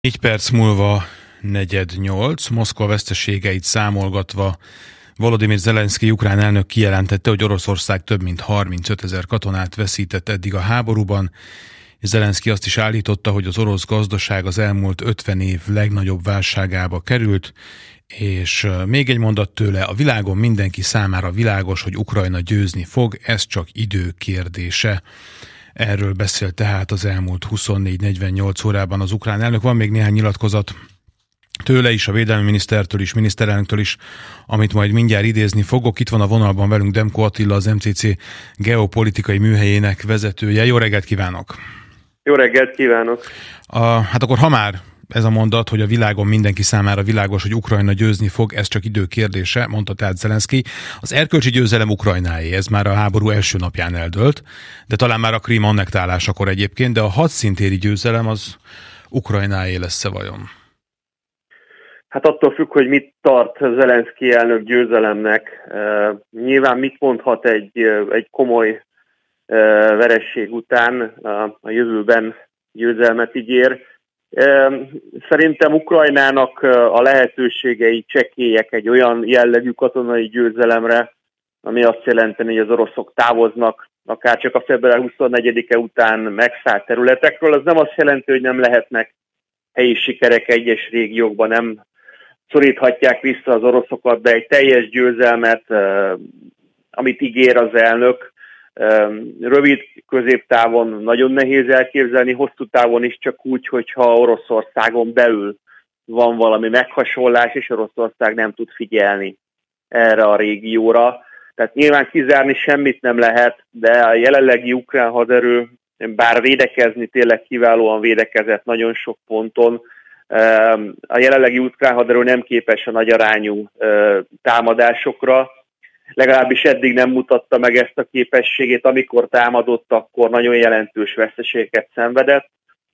4 perc múlva 7:45, Moszkva veszteségeit számolgatva Volodymyr Zelenszkij ukrán elnök kijelentette, hogy Oroszország több mint 35 000 katonát veszített eddig a háborúban. Zelenszkij azt is állította, hogy az orosz gazdaság az elmúlt 50 év legnagyobb válságába került, és még egy mondat tőle: a világon mindenki számára világos, hogy Ukrajna győzni fog, ez csak idő kérdése. Erről beszélt tehát az elmúlt 24-48 órában az ukrán elnök. Van még néhány nyilatkozat tőle is, a védelmi minisztertől is, miniszterelnöktől is, amit majd mindjárt idézni fogok. Itt van a vonalban velünk Demko Attila, az MCC geopolitikai műhelyének vezetője. Jó reggelt kívánok! Jó reggelt kívánok! Hát akkor, ha már ez a mondat, hogy a világon mindenki számára világos, hogy Ukrajna győzni fog, ez csak idő kérdése, mondta tehát Zelenszkij. Az erkölcsi győzelem Ukrajnáé, ez már a háború első napján eldőlt, de talán már a Krím annektálásakor egyébként, de a hadszintéri győzelem az Ukrajnáé lesz-e vajon? Hát attól függ, hogy mit tart Zelenszkij elnök győzelemnek. Nyilván mit mondhat egy komoly veresség után, a jövőben győzelmet ígér. Szerintem Ukrajnának a lehetőségei csekélyek egy olyan jellegű katonai győzelemre, ami azt jelenteni, hogy az oroszok távoznak, akár csak a február 24-e után megszállt területekről. Az nem azt jelenti, hogy nem lehetnek helyi sikerek egyes régiókban, nem szoríthatják vissza az oroszokat, de egy teljes győzelmet, amit ígér az elnök, rövid, középtávon nagyon nehéz elképzelni, hosszú távon is csak úgy, hogyha Oroszországon belül van valami meghasonlás, és Oroszország nem tud figyelni erre a régióra. Tehát nyilván kizárni semmit nem lehet, de a jelenlegi ukrán haderő, bár védekezni tényleg kiválóan védekezett nagyon sok ponton, a jelenlegi ukrán haderő nem képes a nagyarányú támadásokra, legalábbis eddig nem mutatta meg ezt a képességét, amikor támadott, akkor nagyon jelentős veszteségeket szenvedett.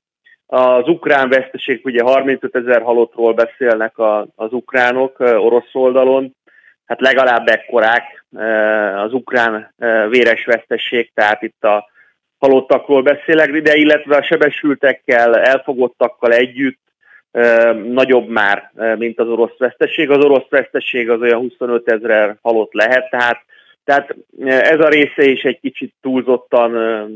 Az ukrán veszteség, ugye 35 000 halottról beszélnek az ukránok orosz oldalon, hát legalább ekkorák az ukrán véres veszteség, tehát itt a halottakról beszélek, de illetve a sebesültekkel, elfogottakkal együtt nagyobb már, mint az orosz veszteség. Az orosz veszteség az olyan 25 000 halott lehet, tehát ez a része is egy kicsit túlzottan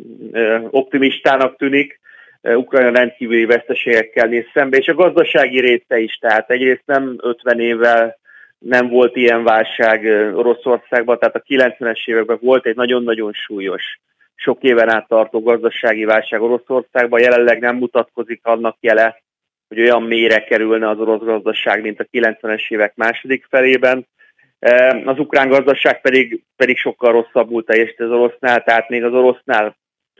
optimistának tűnik. Ukrajna rendkívüli veszteségekkel néz szembe, és a gazdasági része is, tehát egyrészt nem 50 évvel nem volt ilyen válság Oroszországban, tehát a 90-es években volt egy nagyon-nagyon súlyos, sok éven át tartó gazdasági válság Oroszországban, jelenleg nem mutatkozik annak jele, hogy olyan mélyre kerülne az orosz gazdaság, mint a 90-es évek második felében. Az ukrán gazdaság pedig sokkal rosszabbul teljesít az orosznál, tehát még az orosznál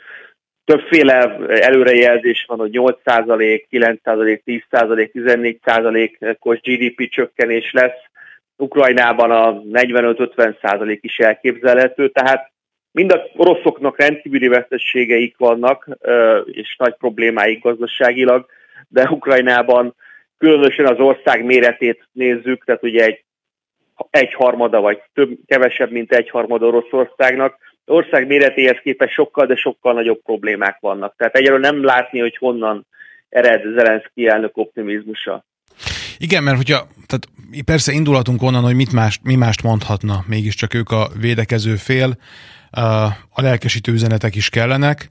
többféle előrejelzés van, hogy 8%, 9%, 10%, 14%-os GDP csökkenés lesz. Ukrajnában a 45-50% is elképzelhető, tehát mind a oroszoknak rendkívüli veszteségeik vannak, és nagy problémáik gazdaságilag, de Ukrajnában különösen az ország méretét nézzük, tehát ugye egyharmada vagy kevesebb, mint egyharmada Oroszországnak. Az ország méretéhez képest sokkal, de sokkal nagyobb problémák vannak. Tehát egyelőre nem látni, hogy honnan ered Zelenszkij elnök optimizmusa. Igen, mert tehát persze indulhatunk onnan, hogy mi mást mondhatna, mégiscsak ők a védekező fél, a lelkesítő üzenetek is kellenek,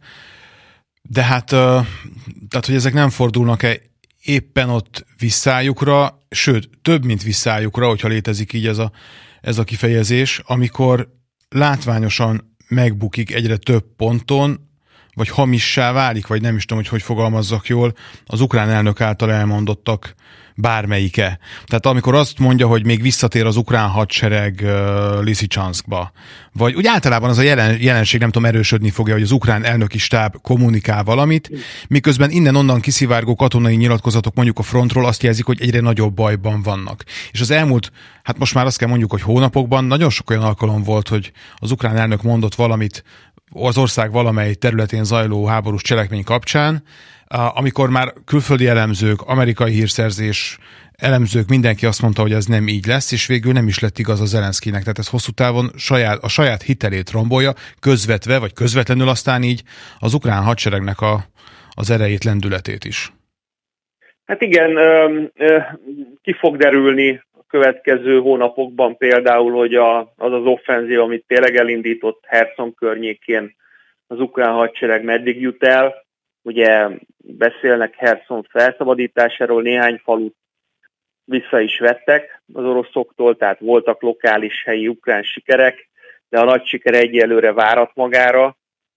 de tehát, hogy ezek nem fordulnak-e éppen ott visszájukra, sőt, több, mint visszájukra, hogyha létezik így ez a kifejezés, amikor látványosan megbukik egyre több ponton, vagy hamissá válik, vagy nem is tudom, hogy fogalmazzak jól, az ukrán elnök által elmondottak bármelyike. Tehát amikor azt mondja, hogy még visszatér az ukrán hadsereg Liszicsanszkba, vagy úgy általában az a jelenség, nem tudom, erősödni fogja, hogy az ukrán elnöki stáb kommunikál valamit, miközben innen-onnan kiszivárgó katonai nyilatkozatok mondjuk a frontról azt jelzik, hogy egyre nagyobb bajban vannak. És az elmúlt, hát most már azt kell mondjuk, hogy hónapokban nagyon sok olyan alkalom volt, hogy az ukrán elnök mondott valamit az ország valamely területén zajló háborús cselekmény kapcsán, amikor már külföldi elemzők, amerikai hírszerzés elemzők, mindenki azt mondta, hogy ez nem így lesz, és végül nem is lett igaz a Zelenszkijnek. Tehát ez hosszú távon a saját hitelét rombolja, közvetve, vagy közvetlenül aztán így az ukrán hadseregnek az erejét, lendületét is. Hát igen, ki fog derülni a következő hónapokban például, hogy az offenzív, amit tényleg elindított Herson környékén az ukrán hadsereg meddig jut el. Ugye beszélnek Herson felszabadításáról, néhány falut vissza is vettek az oroszoktól, tehát voltak lokális helyi ukrán sikerek, de a nagy siker egyelőre várat magára.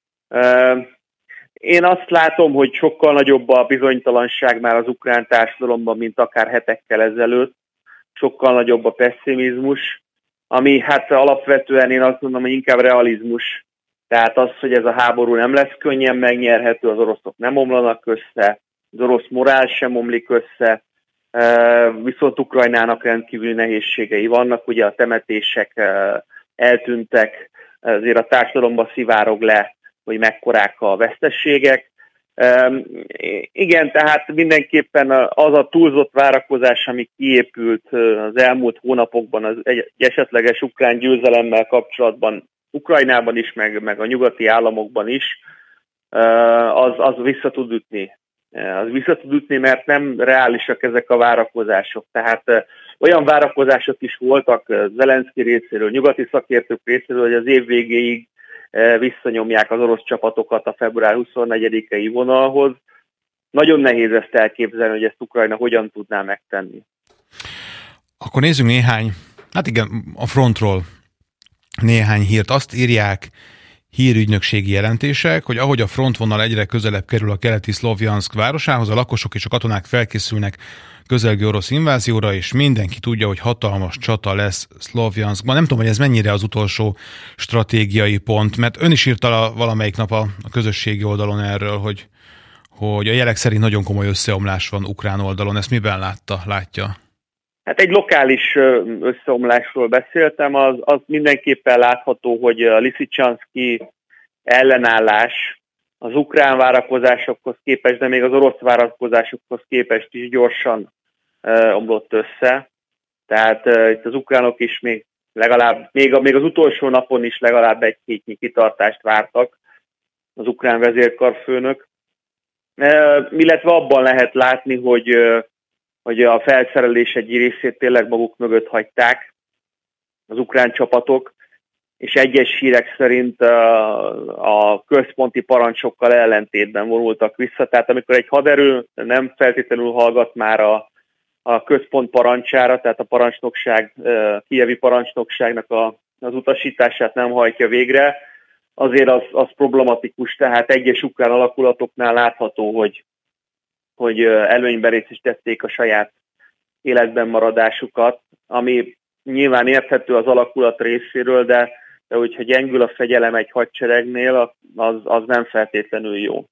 Én azt látom, hogy sokkal nagyobb a bizonytalanság már az ukrán társadalomban, mint akár hetekkel ezelőtt. Sokkal nagyobb a pessimizmus, ami hát alapvetően én azt mondom, hogy inkább realizmus. Tehát az, hogy ez a háború nem lesz könnyen megnyerhető, az oroszok nem omlanak össze, az orosz morál sem omlik össze, viszont Ukrajnának rendkívüli nehézségei vannak, ugye a temetések eltűntek, azért a társadalomba szivárog le, hogy mekkorák a veszteségek. Igen, tehát mindenképpen az a túlzott várakozás, ami kiépült az elmúlt hónapokban az egy esetleges ukrán győzelemmel kapcsolatban, Ukrajnában is, meg a nyugati államokban is, az vissza tud ütni. Az vissza tud ütni, mert nem reálisak ezek a várakozások. Tehát olyan várakozások is voltak Zelenszky részéről, nyugati szakértők részéről, hogy az év végéig visszanyomják az orosz csapatokat a február 24-i vonalhoz. Nagyon nehéz ezt elképzelni, hogy ezt Ukrajna hogyan tudná megtenni. Akkor nézzünk a frontról néhány hírt. Azt írják hírügynökségi jelentések, hogy ahogy a frontvonal egyre közelebb kerül a keleti Szlovjanszk városához, a lakosok és a katonák felkészülnek közelgő orosz invázióra, és mindenki tudja, hogy hatalmas csata lesz Szlovjanszkban. Nem tudom, hogy ez mennyire az utolsó stratégiai pont, mert ön is írta valamelyik nap a közösségi oldalon erről, hogy a jelek szerint nagyon komoly összeomlás van ukrán oldalon. Ezt miben látja? Hát egy lokális összeomlásról beszéltem, az mindenképpen látható, hogy a Liszicsanszki ellenállás az ukrán várakozásokhoz képest, de még az orosz várakozásokhoz képest is gyorsan omlott össze. Tehát itt az ukránok is még az utolsó napon is legalább egy hétnyi kitartást vártak az ukrán vezérkarfőnök. Illetve abban lehet látni, hogy a felszerelés egy részét tényleg maguk mögött hagyták az ukrán csapatok, és egyes hírek szerint a központi parancsokkal ellentétben vonultak vissza. Tehát amikor egy haderő nem feltétlenül hallgat már a központ parancsára, tehát a parancsnokság, kijevi parancsnokságnak az utasítását nem hajtja végre, azért az problematikus. Tehát egyes ukrán alakulatoknál látható, hogy előnyben részesítették a saját életben maradásukat, ami nyilván érthető az alakulat részéről, de hogyha gyengül a fegyelem egy hadseregnél, az nem feltétlenül jó.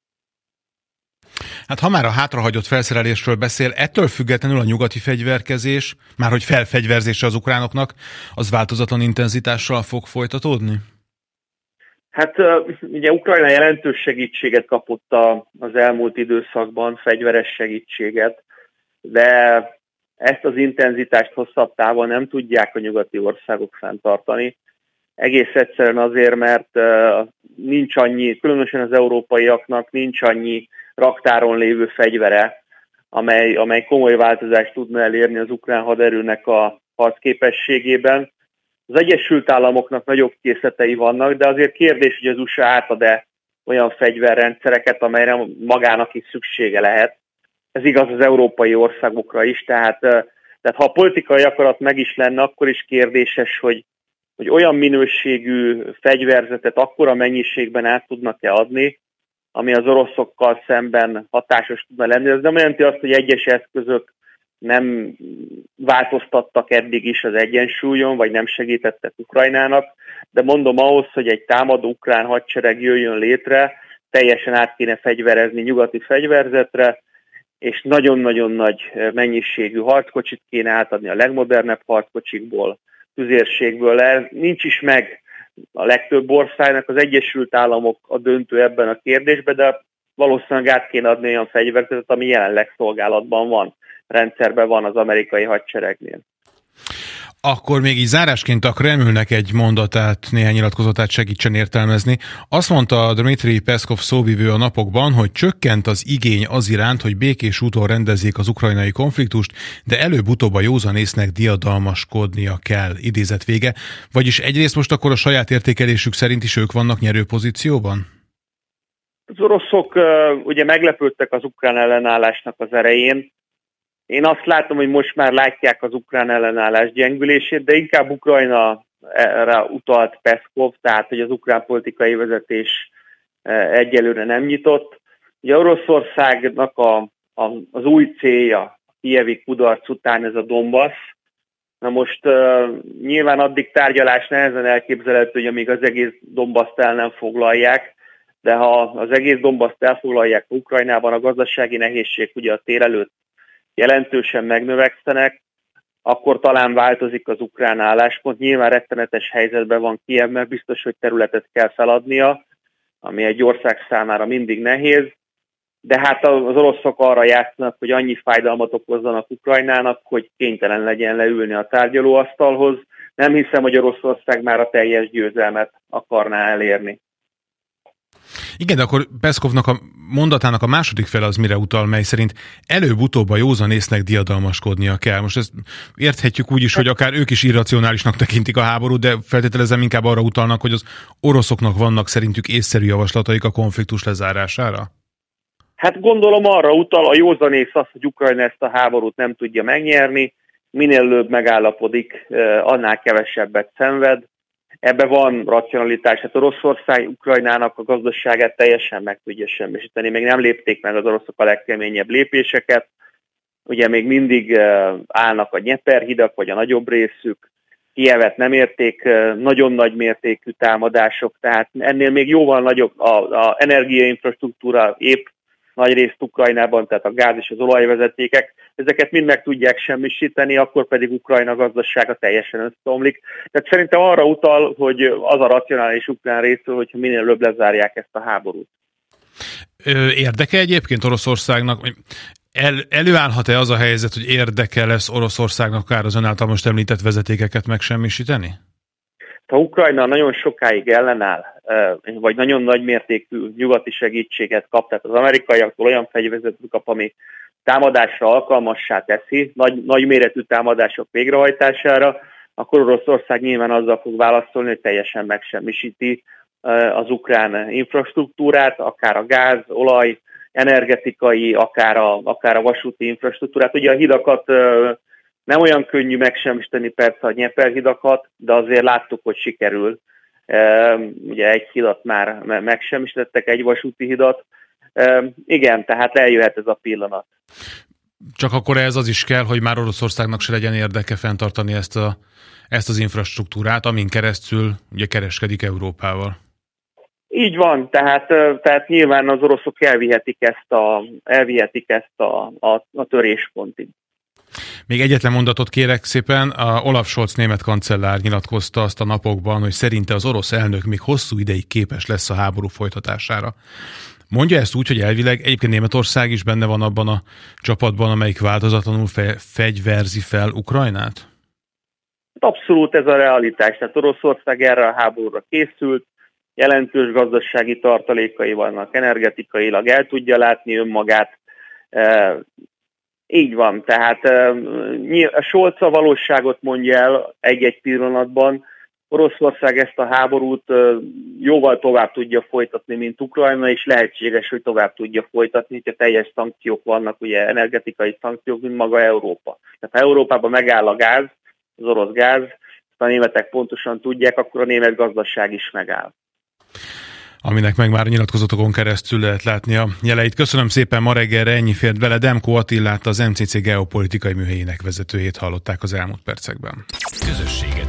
Hát ha már a hátrahagyott felszerelésről beszél, ettől függetlenül a nyugati fegyverkezés, márhogy felfegyverzése az ukránoknak, az változatlan intenzitással fog folytatódni? Hát ugye Ukrajna jelentős segítséget kapott az elmúlt időszakban, fegyveres segítséget, de ezt az intenzitást hosszabb távon nem tudják a nyugati országok fenntartani. Egész egyszerűen azért, mert nincs annyi, különösen az európaiaknak nincs annyi raktáron lévő fegyvere, amely komoly változást tudna elérni az ukrán haderőnek a harcképességében. Az Egyesült Államoknak nagyobb készletei vannak, de azért kérdés, hogy az USA átad-e olyan fegyverrendszereket, amelyre magának is szüksége lehet. Ez igaz az európai országokra is, tehát ha a politikai akarat meg is lenne, akkor is kérdéses, hogy olyan minőségű fegyverzetet akkora mennyiségben át tudnak-e adni, ami az oroszokkal szemben hatásos tudna lenni. Ez nem jelenti azt, hogy egyes eszközök nem változtattak eddig is az egyensúlyon, vagy nem segítettek Ukrajnának, de mondom, ahhoz, hogy egy támadó ukrán hadsereg jöjjön létre, teljesen át kéne fegyverezni nyugati fegyverzetre, és nagyon-nagyon nagy mennyiségű harckocsit kéne átadni a legmodernebb harckocsikból, tüzérségből. Ez nincs is meg a legtöbb országnak, az Egyesült Államok a döntő ebben a kérdésben, de valószínűleg át kéne adni olyan fegyverzetet, ami jelenleg szolgálatban van, rendszerben van az amerikai hadseregnél. Akkor még így zárásként a Kremlnek egy mondatát, néhány nyilatkozatát segítsen értelmezni. Azt mondta Dmitry Peszkov szóvivő a napokban, hogy csökkent az igény az iránt, hogy békés úton rendezzék az ukrajnai konfliktust, de előbb-utóbb a józanésznek diadalmaskodnia kell, idézet vége. Vagyis egyrészt most akkor a saját értékelésük szerint is ők vannak nyerő pozícióban? Az oroszok ugye meglepődtek az ukrán ellenállásnak az erején. Én azt látom, hogy most már látják az ukrán ellenállás gyengülését, de inkább Ukrajnára utalt Peszkov, tehát hogy az ukrán politikai vezetés egyelőre nem nyitott. Ugye Oroszországnak az új célja a kijevi kudarc után ez a Donbass. Na most nyilván addig tárgyalás nehezen elképzelhető, hogy amíg az egész Donbaszt el nem foglalják, de ha az egész Donbaszt elfoglalják Ukrajnában, a gazdasági nehézség ugye a tél előtt jelentősen megnövekszenek, akkor talán változik az ukrán álláspont. Nyilván rettenetes helyzetben van Kijev, mert biztos, hogy területet kell feladnia, ami egy ország számára mindig nehéz, de hát az oroszok arra játszanak, hogy annyi fájdalmat okozzanak Ukrajnának, hogy kénytelen legyen leülni a tárgyalóasztalhoz. Nem hiszem, hogy Oroszország már a teljes győzelmet akarná elérni. Igen, de akkor Peszkovnak a mondatának a második fele az mire utal, mely szerint előbb-utóbb a józanésznek diadalmaskodnia kell. Most ezt érthetjük úgy is, hogy akár ők is irracionálisnak tekintik a háborút, de feltételezem inkább arra utalnak, hogy az oroszoknak vannak szerintük észszerű javaslataik a konfliktus lezárására? Hát gondolom arra utal, a józanész az, hogy Ukrajna ezt a háborút nem tudja megnyerni, minél előbb megállapodik, annál kevesebbet szenved. Ebben van racionalitás, hát Oroszország Ukrajnának a gazdaságát teljesen meg tudja semmisíteni. Még nem lépték meg az oroszok a legkeményebb lépéseket. Ugye még mindig állnak a Dnyeper-hidak, vagy a nagyobb részük. Kijevet nem érték nagyon nagy mértékű támadások, tehát ennél még jóval nagyobb a energiainfrastruktúra épp nagy részt Ukrajnában, tehát a gáz és az olajvezetékek, ezeket mind meg tudják semmisíteni, akkor pedig Ukrajna gazdasága teljesen összeomlik. Tehát szerintem arra utal, hogy az a racionális ukrán részről, hogyha minél előbb lezárják ezt a háborút. Érdeke egyébként Oroszországnak, előállhat-e az a helyzet, hogy érdeke lesz Oroszországnak akár az ön által most említett vezetékeket megsemmisíteni? Ha Ukrajna nagyon sokáig ellenáll, vagy nagyon nagy mértékű nyugati segítséget kap, tehát az amerikaiaktól olyan fegyverzetet kap, ami támadásra alkalmassá teszi, nagy méretű támadások végrehajtására, akkor Oroszország nyilván azzal fog válaszolni, hogy teljesen megsemmisíti az ukrán infrastruktúrát, akár a gáz, olaj, energetikai, akár a vasúti infrastruktúrát. Ugye a hidakat nem olyan könnyű megsemmisíteni persze a Dnyeper-hidakat, de azért láttuk, hogy sikerül. Ugye egy hidat már megsemmisítettek, egy vasúti hidat. Igen, tehát eljöhet ez a pillanat. Csak akkor ez az is kell, hogy már Oroszországnak se legyen érdeke fenntartani ezt az infrastruktúrát, amin keresztül ugye kereskedik Európával. Így van, tehát nyilván az oroszok elvihetik ezt a töréspontig. Még egyetlen mondatot kérek szépen, Olaf Scholz német kancellár nyilatkozta azt a napokban, hogy szerinte az orosz elnök még hosszú ideig képes lesz a háború folytatására. Mondja ezt úgy, hogy elvileg egyébként Németország is benne van abban a csapatban, amelyik változatlanul fegyverzi fel Ukrajnát? Abszolút ez a realitás. Tehát Oroszország erre a háborúra készült, jelentős gazdasági tartalékai vannak, energetikailag el tudja látni önmagát. Így van, tehát a Scholz a valóságot mondja el egy-egy pillanatban. Oroszország ezt a háborút jóval tovább tudja folytatni, mint Ukrajna, és lehetséges, hogy tovább tudja folytatni, hogyha teljes szankciók vannak, ugye energetikai szankciók, mint maga Európa. Tehát ha Európában megáll a gáz, az orosz gáz, ezt a németek pontosan tudják, akkor a német gazdaság is megáll. Aminek meg már nyilatkozatokon keresztül lehet látni a jeleit. Köszönöm szépen, ma reggelre ennyi fért bele. Demko Attilát, az MCC geopolitikai műhelyének vezetőjét hallották az elmúlt percekben. Közössége